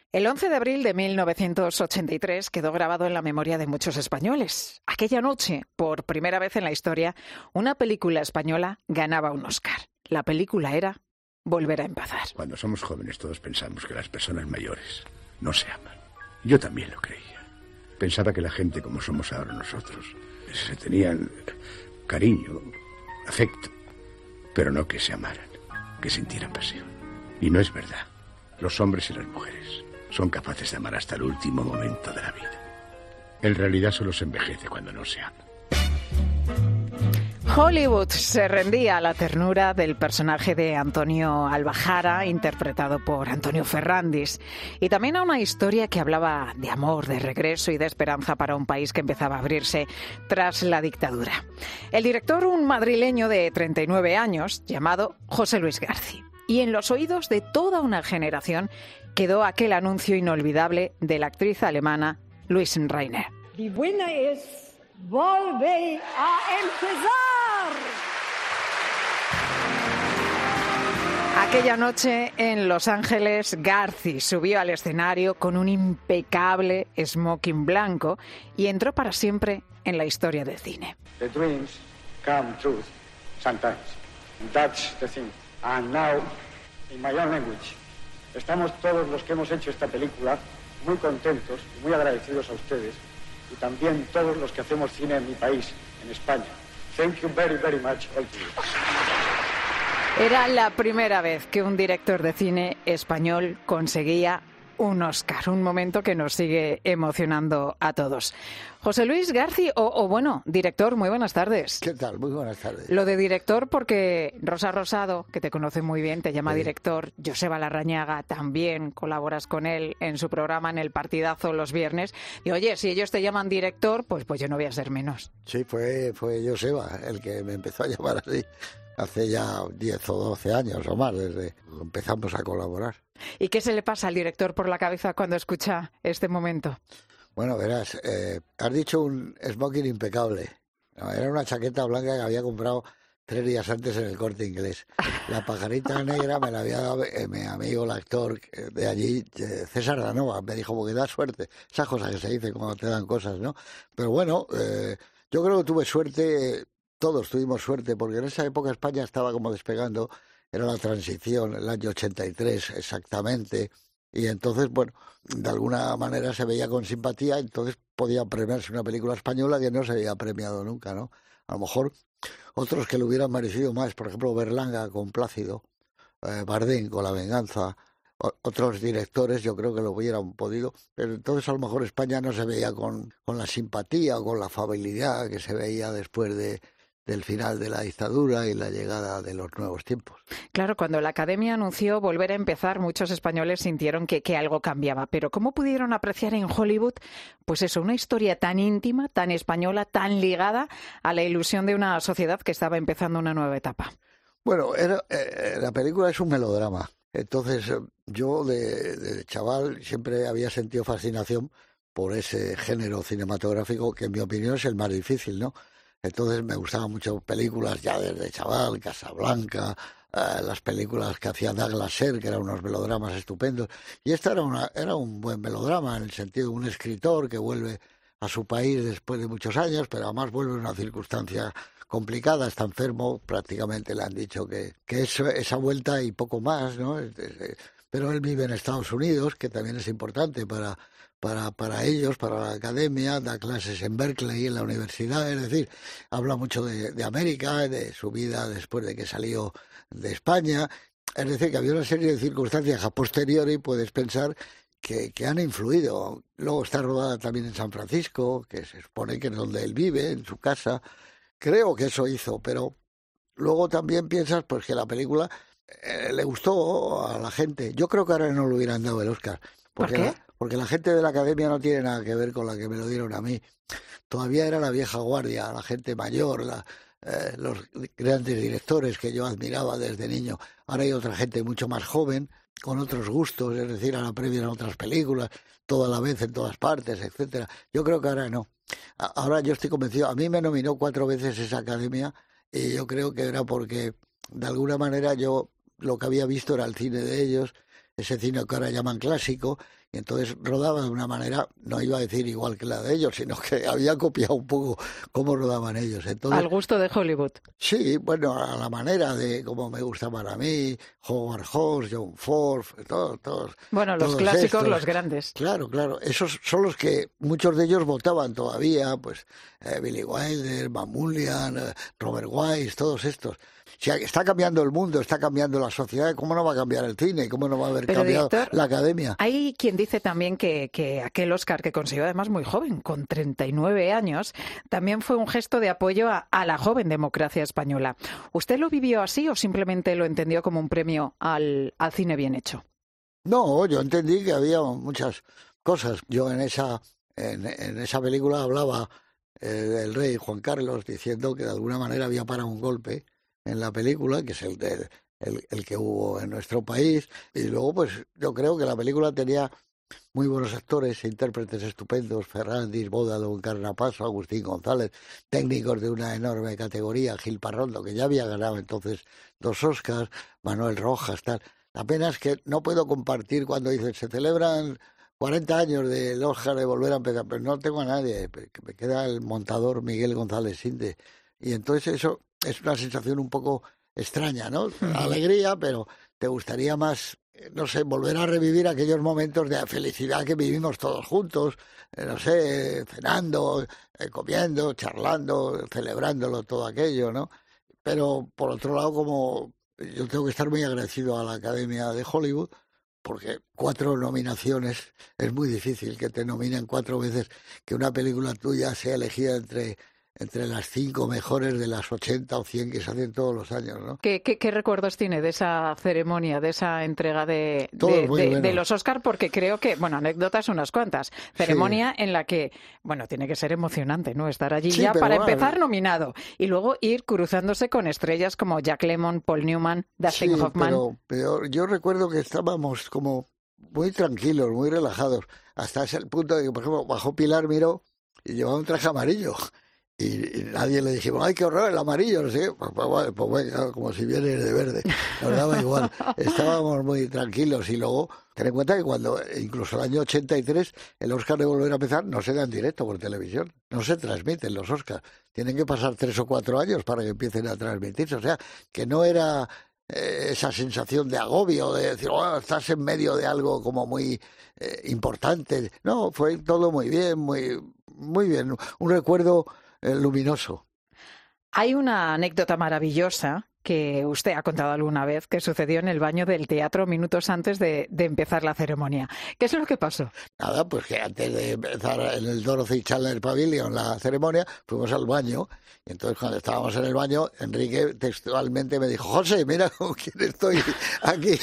El 11 de abril de 1983 quedó grabado en la memoria de muchos españoles. Aquella noche, por primera vez en la historia, una película española ganaba un Oscar. La película era Volver a empezar. Cuando somos jóvenes todos pensamos que las personas mayores no se aman. Yo también lo creía. Pensaba que la gente como somos ahora nosotros se tenían cariño, afecto, pero no que se amaran, que sintieran pasión. Y no es verdad. Los hombres y las mujeres son capaces de amar hasta el último momento de la vida. En realidad solo se envejece cuando no se ama. Hollywood se rendía a la ternura del personaje de Antonio Albajara, interpretado por Antonio Ferrandis, y también a una historia que hablaba de amor, de regreso y de esperanza para un país que empezaba a abrirse tras la dictadura. El director, un madrileño de 39 años, llamado José Luis García. Y en los oídos de toda una generación quedó aquel anuncio inolvidable de la actriz alemana Luise Rainer. Die winner es Volver a empezar. Aquella noche en Los Ángeles, García subió al escenario con un impecable smoking blanco y entró para siempre en la historia del cine. The dreams come true sometimes. That's the thing. And now, in my own language, estamos todos los que hemos hecho esta película muy contentos y muy agradecidos a ustedes, y también todos los que hacemos cine en mi país, en España. Thank you very, very much all to you. Era la primera vez que un director de cine español conseguía un Oscar, un momento que nos sigue emocionando a todos. José Luis García, bueno, director, muy buenas tardes. ¿Qué tal? Muy buenas tardes. Lo de director porque Rosa Rosado, que te conoce muy bien, te llama director. Joseba Larrañaga también colaboras con él en su programa en El Partidazo los viernes. Y oye, si ellos te llaman director, pues yo no voy a ser menos. Sí, fue Joseba el que me empezó a llamar así. Hace ya 10 o 12 años o más, desde que empezamos a colaborar. ¿Y qué se le pasa al director por la cabeza cuando escucha este momento? Bueno, verás, has dicho un smoking impecable. No, era una chaqueta blanca que había comprado 3 días antes en el Corte Inglés. La pajarita negra me la había dado mi amigo, el actor de allí, César Danova. Me dijo, porque da suerte. Esas cosas que se dicen cuando te dan cosas, ¿no? Pero bueno, yo creo que tuve suerte. Todos tuvimos suerte, porque en esa época España estaba como despegando, era la transición, el año 83 exactamente, y entonces, bueno, de alguna manera se veía con simpatía, entonces podía premiarse una película española que no se había premiado nunca, ¿no? A lo mejor otros que le hubieran merecido más, por ejemplo, Berlanga con Plácido, Bardem con La venganza, otros directores yo creo que lo hubieran podido, pero entonces a lo mejor España no se veía con la simpatía o con la afabilidad que se veía después del final de la dictadura y la llegada de los nuevos tiempos. Claro, cuando la Academia anunció Volver a empezar, muchos españoles sintieron que algo cambiaba. Pero ¿cómo pudieron apreciar en Hollywood, pues eso, una historia tan íntima, tan española, tan ligada a la ilusión de una sociedad que estaba empezando una nueva etapa? Bueno, la película es un melodrama. Entonces, yo de chaval siempre había sentido fascinación por ese género cinematográfico que en mi opinión es el más difícil, ¿no? Entonces me gustaban mucho películas ya desde chaval, Casablanca, las películas que hacía Douglas Sirk, que eran unos melodramas estupendos. Y esta era un buen melodrama, en el sentido de un escritor que vuelve a su país después de muchos años, pero además vuelve en una circunstancia complicada, está enfermo, prácticamente le han dicho que esa vuelta y poco más, ¿no? Pero él vive en Estados Unidos, que también es importante para ellos, para la academia, da clases en Berkeley, en la universidad, es decir, habla mucho de América, de su vida después de que salió de España, es decir, que había una serie de circunstancias a posteriori, puedes pensar, que han influido. Luego está rodada también en San Francisco, que se supone que es donde él vive, en su casa, creo que eso hizo, pero luego también piensas pues que la película le gustó a la gente. Yo creo que ahora no le hubieran dado el Oscar. ¿Por qué? Porque la gente de la academia no tiene nada que ver con la que me lo dieron a mí. Todavía era la vieja guardia, la gente mayor, los grandes directores que yo admiraba desde niño. Ahora hay otra gente mucho más joven, con otros gustos, es decir, ahora premian otras películas, toda la vez en todas partes, etcétera. Yo creo que ahora no. Ahora yo estoy convencido. A mí me nominó 4 veces esa academia y yo creo que era porque, de alguna manera, yo lo que había visto era el cine de ellos, ese cine que ahora llaman clásico, Y entonces rodaba de una manera, no iba a decir igual que la de ellos, sino que había copiado un poco cómo rodaban ellos. Entonces, al gusto de Hollywood. sí, bueno, a la manera de cómo me gustaban a mí, Howard Hawks, John Ford, todos. Bueno, los todos clásicos, estos. los grandes. Claro, esos son los que muchos de ellos votaban todavía, pues Billy Wilder, Van Mulligan, Robert Wise, todos estos. Si está cambiando el mundo, está cambiando la sociedad, ¿cómo no va a cambiar el cine? ¿Cómo no va a haber Pero, cambiado director, la academia? Hay quien dice también que aquel Oscar que consiguió además muy joven, con 39 años, también fue un gesto de apoyo a la joven democracia española. ¿Usted lo vivió así o simplemente lo entendió como un premio al cine bien hecho? No, yo entendí que había muchas cosas. Yo en esa película hablaba del rey Juan Carlos diciendo que de alguna manera había parado un golpe en la película, que es el que hubo en nuestro país, y luego pues yo creo que la película tenía muy buenos actores, intérpretes estupendos, Ferrandis, Bódalo, Encarnapaso, Agustín González, técnicos de una enorme categoría, Gil Parrondo, que ya había ganado entonces 2 Oscars, Manuel Rojas, tal. La pena es que no puedo compartir cuando dicen se celebran 40 años del Oscar de Volver a Empezar, pero no tengo a nadie, que me queda el montador Miguel González Sinde, y entonces eso es una sensación un poco extraña, ¿no? Alegría, pero te gustaría más, no sé, volver a revivir aquellos momentos de felicidad que vivimos todos juntos, no sé, cenando, comiendo, charlando, celebrándolo todo aquello, ¿no? Pero por otro lado, como yo tengo que estar muy agradecido a la Academia de Hollywood, porque 4 nominaciones es muy difícil que te nominen 4 veces, que una película tuya sea elegida entre las 5 mejores de las 80 o 100 que se hacen todos los años, ¿no? ¿Qué recuerdos tiene de esa ceremonia, de esa entrega de los Oscar? Porque creo que, bueno, anécdotas unas cuantas. Ceremonia en la que, bueno, tiene que ser emocionante, ¿no? Estar allí ya para empezar nominado y luego ir cruzándose con estrellas como Jack Lemmon, Paul Newman, Dustin Hoffman. Pero yo recuerdo que estábamos como muy tranquilos, muy relajados, hasta ese punto de que, por ejemplo, bajó Pilar Miró y llevaba un traje amarillo. Y nadie le dijimos, ¡ay, qué horror, el amarillo! No sé qué. Pues venga, como si viene de verde. Nos daba igual. Estábamos muy tranquilos. Y luego, ten en cuenta que cuando, incluso el año 83, el Oscar de Volver a Empezar no se da en directo por televisión. No se transmiten los Oscars. Tienen que pasar 3 o 4 años para que empiecen a transmitirse. O sea, que no era esa sensación de agobio, de decir, oh, estás en medio de algo como muy importante. No, fue todo muy bien, muy bien. Un recuerdo luminoso. Hay una anécdota maravillosa que usted ha contado alguna vez que sucedió en el baño del teatro minutos antes de empezar la ceremonia. ¿Qué es lo que pasó? Nada, pues que antes de empezar en el Dorothy Chandler Pavilion la ceremonia, fuimos al baño, y entonces cuando estábamos en el baño, Enrique textualmente me dijo, José, mira con quién estoy aquí.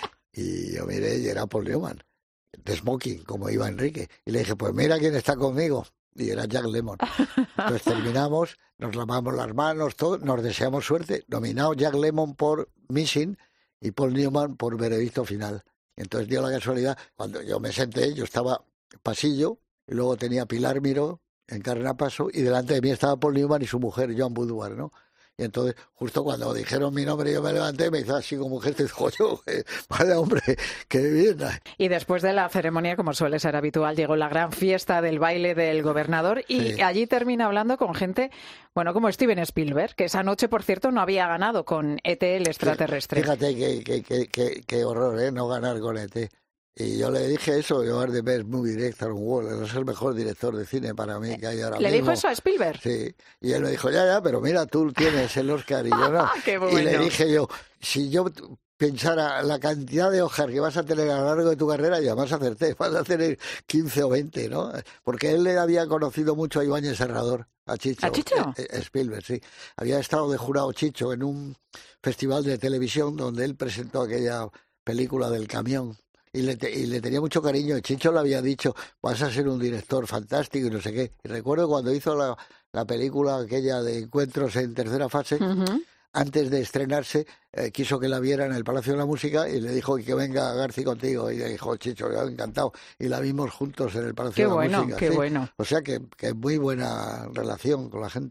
Y yo miré y era Paul Newman, de smoking, como iba Enrique. Y le dije, pues mira quién está conmigo. Y era Jack Lemmon. Entonces terminamos, nos lavamos las manos, todo, nos deseamos suerte. Nominado Jack Lemmon por Missing y Paul Newman por Veredicto Final. Entonces dio la casualidad, cuando yo me senté, yo estaba en pasillo, y luego tenía Pilar Miró, Encarnapaso, y delante de mí estaba Paul Newman y su mujer, Joan Boudoir, ¿no? Y entonces, justo cuando dijeron mi nombre, yo me levanté, me hizo así como gesto y dijo, yo, vale, hombre, qué bien. Y después de la ceremonia, como suele ser habitual, llegó la gran fiesta del baile del gobernador y allí termina hablando con gente, bueno, como Steven Spielberg, que esa noche, por cierto, no había ganado con E.T. el extraterrestre. Fíjate qué horror, no ganar con E.T. Y yo le dije eso, you are the best movie director in the world, es el mejor director de cine para mí que hay ahora mismo. ¿Le dijo eso a Spielberg? Sí, y él me dijo, ya, pero mira, tú tienes el Oscar y yo no. Qué bueno. Y le dije yo, si yo pensara la cantidad de Oscar que vas a tener a lo largo de tu carrera, y además acerté, vas a tener 15 o 20, ¿no? Porque él le había conocido mucho a Ibáñez Serrador, a Chicho. ¿A Chicho? Spielberg, sí. Había estado de jurado Chicho en un festival de televisión donde él presentó aquella película del camión. Y le tenía mucho cariño. Chicho le había dicho, vas a ser un director fantástico y no sé qué. Y recuerdo cuando hizo la película aquella de Encuentros en tercera fase, antes de estrenarse, quiso que la viera en el Palacio de la Música y le dijo que venga Garci contigo. Y le dijo, Chicho, yo encantado. Y la vimos juntos en el Palacio de la Música. Qué bueno. O sea que muy buena relación con la gente.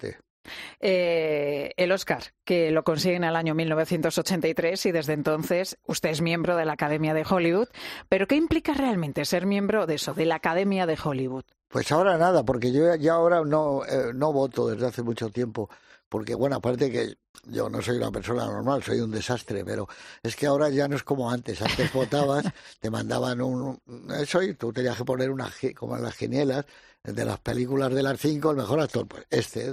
El Oscar, que lo consigue en el año 1983 y desde entonces usted es miembro de la Academia de Hollywood. ¿Pero qué implica realmente ser miembro de eso, de la Academia de Hollywood? Pues ahora nada, porque yo ya ahora no voto desde hace mucho tiempo. Porque, bueno, aparte que yo no soy una persona normal, soy un desastre, pero es que ahora ya no es como antes. Antes votabas, te mandaban eso y tú tenías que poner como en las quinielas de las películas de las 5, el mejor actor, pues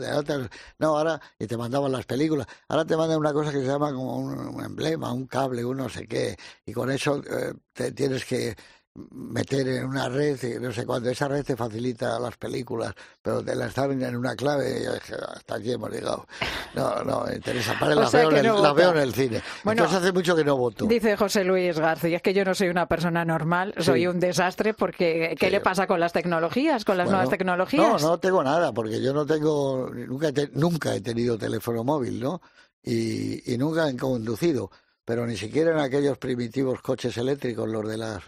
no, ahora, y te mandaban las películas. Ahora te mandan una cosa que se llama como un emblema, un cable, un no sé qué, y con eso te tienes que meter en una red, no sé cuándo, esa red te facilita las películas, pero te las dan en una clave y hasta aquí hemos llegado. No, interesa. Las veo en el cine. Bueno, entonces hace mucho que no voto. Dice José Luis García, es que yo no soy una persona normal, soy un desastre, porque ¿qué le pasa con las tecnologías, con las nuevas tecnologías? No tengo nada, porque yo no tengo, nunca he tenido teléfono móvil, ¿no? Y nunca he conducido. Pero ni siquiera en aquellos primitivos coches eléctricos, lo de las,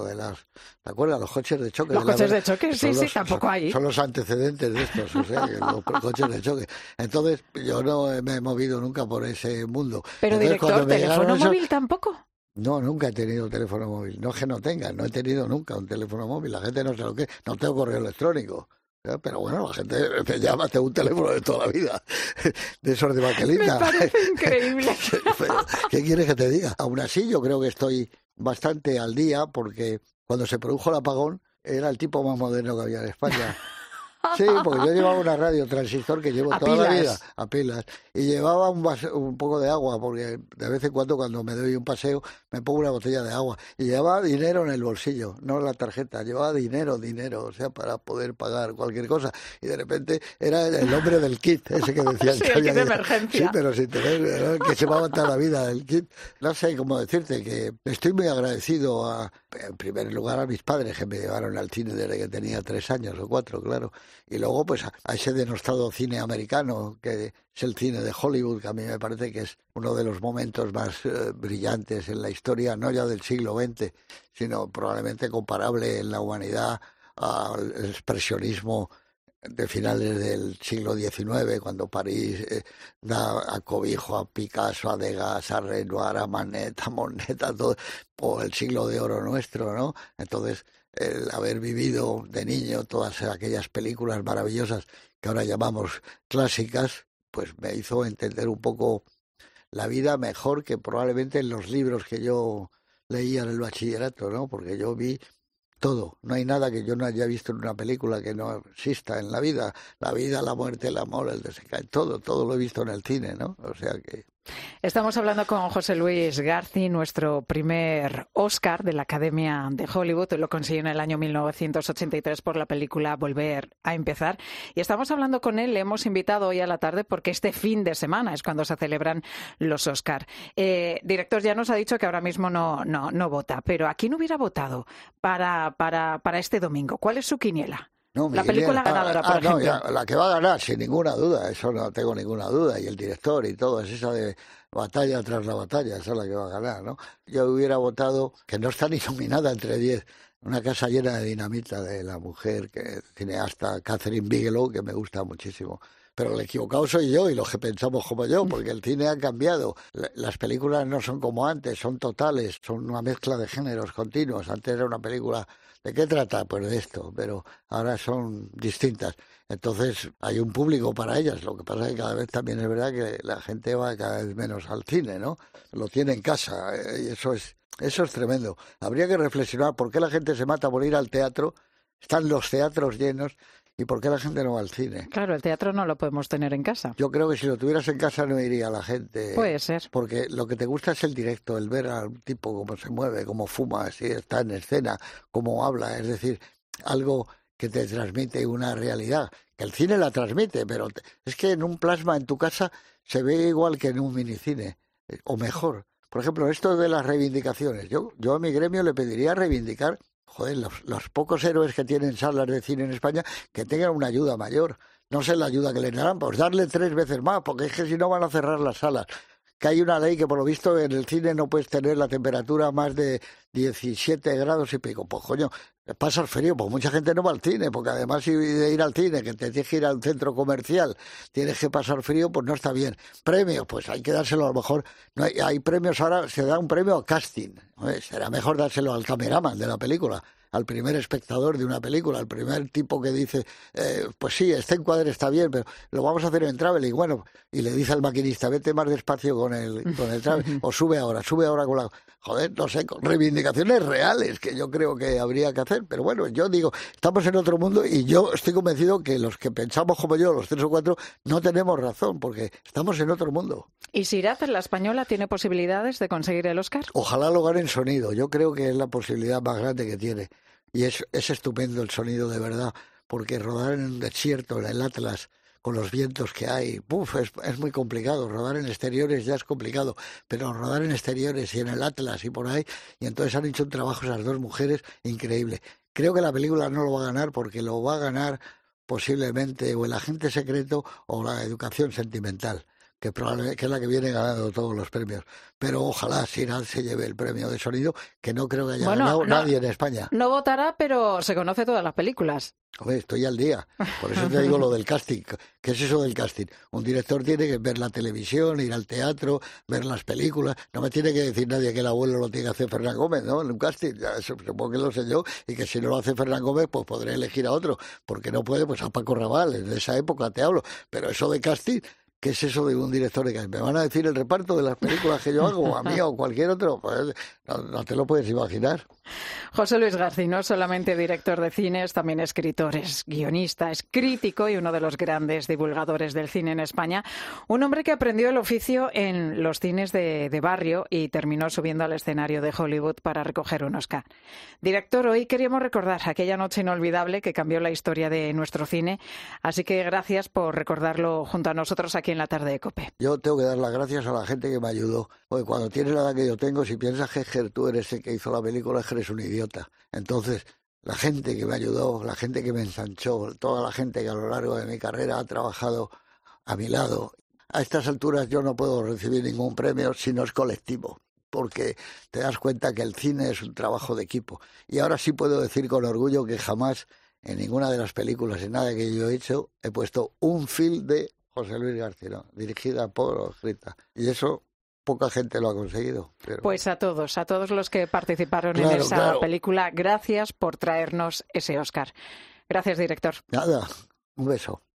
¿te acuerdas? Los coches de choque. Los coches de choque, sí, tampoco hay. Son los antecedentes de estos, o sea, los coches de choque. Entonces, yo no me he movido nunca por ese mundo. Pero, entonces, director, ¿teléfono móvil tampoco? No, nunca he tenido teléfono móvil. No es que no tenga, no he tenido nunca un teléfono móvil. La gente no sé lo que es. No tengo correo electrónico. Pero bueno, la gente me llama, tengo un teléfono de toda la vida, de esos de baquelita. Me parece increíble. ¿Qué quieres que te diga? Aún así, yo creo que estoy bastante al día, porque cuando se produjo el apagón, era el tipo más moderno que había en España. Sí, porque yo llevaba una radio transistor que llevo toda la vida a pilas, y llevaba un poco de agua, porque de vez en cuando me doy un paseo me pongo una botella de agua, y llevaba dinero en el bolsillo, no en la tarjeta, llevaba dinero, o sea, para poder pagar cualquier cosa, y de repente era el hombre del kit, ese que decían sí, que el había kit de emergencia. Sí, pero sin tener, ¿no? Que se va toda la vida el kit. No sé cómo decirte, que estoy muy agradecido en primer lugar a mis padres, que me llevaron al cine desde que tenía 3 años o 4, claro. Y luego, pues, a ese denostado cine americano, que es el cine de Hollywood, que a mí me parece que es uno de los momentos más brillantes en la historia, no ya del siglo XX, sino probablemente comparable en la humanidad al expresionismo de finales del siglo XIX, cuando París da a cobijo a Picasso, a Degas, a Renoir, a Manet, a Monet, a todo, o el siglo de oro nuestro, ¿no? Entonces, el haber vivido de niño todas aquellas películas maravillosas que ahora llamamos clásicas, pues me hizo entender un poco la vida mejor que probablemente en los libros que yo leía en el bachillerato, ¿no? Porque yo vi todo, no hay nada que yo no haya visto en una película que no exista en la vida, la muerte, el amor, el desengaño, todo lo he visto en el cine, ¿no? O sea que... Estamos hablando con José Luis García, nuestro primer Oscar de la Academia de Hollywood. Lo consiguió en el año 1983 por la película Volver a empezar. Y estamos hablando con él, le hemos invitado hoy a la tarde porque este fin de semana es cuando se celebran los Oscar. Director, ya nos ha dicho que ahora mismo no vota, pero ¿a quién hubiera votado para este domingo? ¿Cuál es su quiniela? No, la película ganadora, por ejemplo. No, la que va a ganar, sin ninguna duda, eso no tengo ninguna duda, y el director y todo, es esa de batalla tras la batalla, esa es la que va a ganar, ¿no? Yo hubiera votado, que no está ni nominada entre 10, Una casa llena de dinamita, de la mujer cineasta Catherine Bigelow, que me gusta muchísimo. Pero el equivocado soy yo y los que pensamos como yo, porque el cine ha cambiado. Las películas no son como antes, son totales, son una mezcla de géneros continuos. Antes era una película, ¿de qué trata? Pues de esto, pero ahora son distintas. Entonces hay un público para ellas. Lo que pasa es que cada vez también es verdad que la gente va cada vez menos al cine, ¿no? Lo tiene en casa y eso es tremendo. Habría que reflexionar por qué la gente se mata por ir al teatro, están los teatros llenos, ¿y por qué la gente no va al cine? Claro, el teatro no lo podemos tener en casa. Yo creo que si lo tuvieras en casa no iría la gente. Puede ser. Porque lo que te gusta es el directo, el ver a un tipo cómo se mueve, cómo fuma, si está en escena, cómo habla. Es decir, algo que te transmite una realidad. Que el cine la transmite, pero es que en un plasma en tu casa se ve igual que en un minicine, o mejor. Por ejemplo, esto de las reivindicaciones. Yo a mi gremio le pediría reivindicar, los pocos héroes que tienen salas de cine en España, que tengan una ayuda mayor. No sé la ayuda que les darán, pues darle 3 veces más, porque es que si no van a cerrar las salas. que hay una ley que por lo visto en el cine no puedes tener la temperatura más de 17 grados y pico. Pues coño, pasas frío, pues mucha gente no va al cine, porque además de ir al cine, que te tienes que ir a un centro comercial, tienes que pasar frío, pues no está bien. Premios, pues hay que dárselo a lo mejor. No hay premios ahora, se da un premio a casting. Será mejor dárselo al cameraman de la película, al primer espectador de una película, al primer tipo que dice, pues sí, este encuadre está bien, pero lo vamos a hacer en traveling. Bueno, y le dice al maquinista, vete más despacio con el traveling, o sube ahora con la... Joder, no sé, con reivindicaciones reales que yo creo que habría que hacer. Pero bueno, yo digo, estamos en otro mundo y yo estoy convencido que los que pensamos como yo, los 3 o 4, no tenemos razón, porque estamos en otro mundo. ¿Y Siraj, la española, tiene posibilidades de conseguir el Oscar? Ojalá lo gane en sonido. Yo creo que es la posibilidad más grande que tiene. Y es estupendo el sonido, de verdad, porque rodar en un desierto, en el Atlas, con los vientos que hay, es muy complicado. Rodar en exteriores ya es complicado, pero rodar en exteriores y en el Atlas y por ahí, y entonces han hecho un trabajo esas 2 mujeres increíble. Creo que la película no lo va a ganar porque lo va a ganar posiblemente o el agente secreto o la educación sentimental, que probablemente que es la que viene ganando todos los premios. Pero ojalá Siraj se lleve el premio de sonido, que no creo que haya ganado nadie en España. No votará, pero se conoce todas las películas. Hombre, estoy al día. Por eso te digo lo del casting. ¿Qué es eso del casting? Un director tiene que ver la televisión, ir al teatro, ver las películas. No me tiene que decir nadie que el abuelo lo tiene que hacer Fernán Gómez, ¿no? En un casting. Ya, eso supongo que lo sé yo. Y que si no lo hace Fernán Gómez, pues podré elegir a otro. Porque no puede, pues a Paco Rabanne. En esa época te hablo. Pero eso de casting... ¿Qué es eso de un director de casting? ¿Me van a decir el reparto de las películas que yo hago, a mí o cualquier otro? Pues no te lo puedes imaginar. José Luis García, no solamente director de cine, es también escritor, es guionista, es crítico y uno de los grandes divulgadores del cine en España. Un hombre que aprendió el oficio en los cines de barrio y terminó subiendo al escenario de Hollywood para recoger un Oscar. Director, hoy queríamos recordar aquella noche inolvidable que cambió la historia de nuestro cine, así que gracias por recordarlo junto a nosotros aquí en la tarde de COPE. Yo tengo que dar las gracias a la gente que me ayudó. Porque cuando tienes la edad que yo tengo, si piensas que tú eres el que hizo la película, eres un idiota. Entonces, la gente que me ayudó, la gente que me ensanchó, toda la gente que a lo largo de mi carrera ha trabajado a mi lado. A estas alturas yo no puedo recibir ningún premio si no es colectivo, porque te das cuenta que el cine es un trabajo de equipo. Y ahora sí puedo decir con orgullo que jamás en ninguna de las películas, en nada que yo he hecho, he puesto un film de José Luis García, ¿no? Dirigida por o escrita. Y eso poca gente lo ha conseguido. Pero... Pues a todos los que participaron en esa película, gracias por traernos ese Oscar. Gracias, director. Nada, un beso.